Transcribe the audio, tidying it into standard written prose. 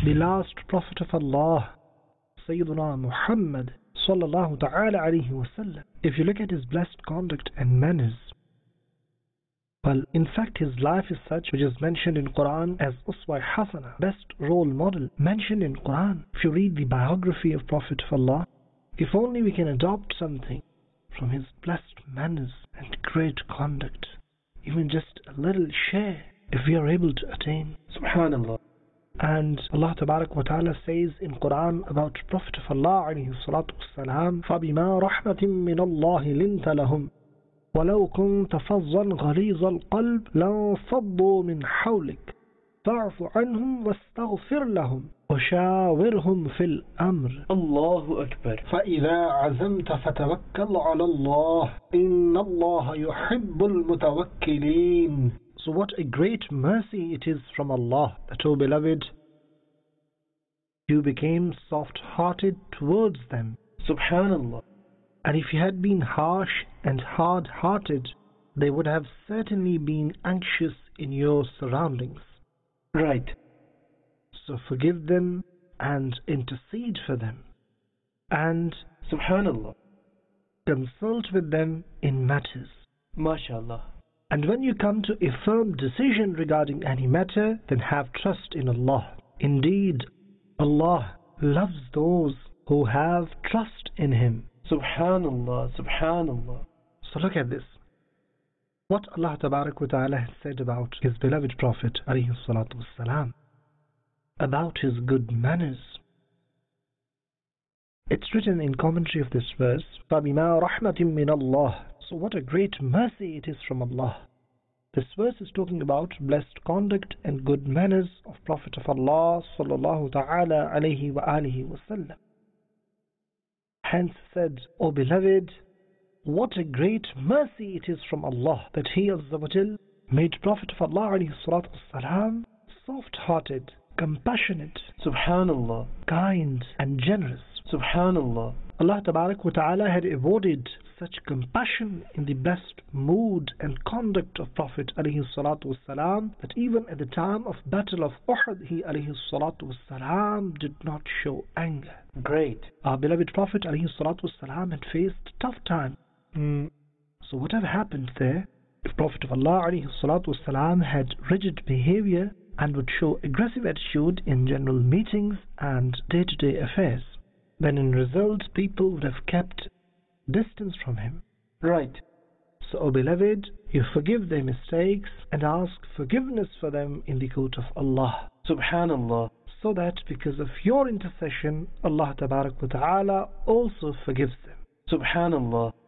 the last Prophet of Allah, Sayyiduna Muhammad sallallahu ta'ala alayhi wasallam, if you look at his blessed conduct and manners, well, in fact his life is such which is mentioned in Quran as Uswa Hasana, best role model mentioned in Quran. If you read the biography of Prophet of Allah, if only we can adopt something from his blessed manners and great conduct, even just a little share, if we are able to attain. Subhanallah. And Allah Tabarak wa Ta'ala says in Quran about Prophet of Allah alayhi salatu wassalam, فَبِمَا رَحْمَةٍ مِّنَ اللَّهِ لِنْتَ لَهُمْ وَلَوْ كُنْتَ فَظًّا غَلِيظَ الْقَلْبِ لَانفَضُّوا مِنْ حَوْلِكَ فَاعْفُ عَنْهُمْ وَاسْتَغْفِرْ لَهُمْ وَشَاوِرْهُمْ فِي الْأَمْرِ. Allahu Akbar. فَإِذَا عَزَمْتَ فَتَوَكَّلْ عَلَى اللَّهِ إِنَّ اللَّهَ يُحِبُّ الْمُتَوَكِّلِينَ. So what a great mercy it is from Allah that, O beloved, you became soft-hearted towards them. Subhanallah. And if you had been harsh and hard-hearted, they would have certainly been anxious in your surroundings. Right. So forgive them and intercede for them. And, Subhanallah, consult with them in matters. MashaAllah. And when you come to a firm decision regarding any matter, then have trust in Allah. Indeed, Allah loves those who have trust in Him. Subhanallah, Subhanallah. So look at this. What Allah Tabarak wa Ta'ala has said about His beloved Prophet alayhi salatu wassalam, about his good manners. It's written in commentary of this verse, فَبِمَا رَحْمَةٍ مِّنَ اللَّهِ. So what a great mercy it is from Allah. This verse is talking about blessed conduct and good manners of Prophet of Allah sallallahu ta'ala alayhi wa alihi wasallam. Hence said, O beloved, what a great mercy it is from Allah that He Azza wa Jal made Prophet of Allah alayhi salatu wasalam soft-hearted, compassionate, Subhanallah, kind and generous. Subhanallah. Allah Tabarak wa Ta'ala had avoided such compassion in the best mood and conduct of Prophet alayhi salatu wasalam that even at the time of Battle of Uhud, he alayhi salatu wasalam did not show anger. Great. Our beloved Prophet alayhi salatu wasalam had faced tough time. So whatever happened there, if Prophet of Allah alayhi salatu wasalam had rigid behavior and would show aggressive attitude in general meetings and day-to-day affairs, then in result people would have kept distance from him. Right. So, O beloved, you forgive their mistakes and ask forgiveness for them in the court of Allah. Subhanallah. So that because of your intercession, Allah Tabarak wa Ta'ala also forgives them. Subhanallah.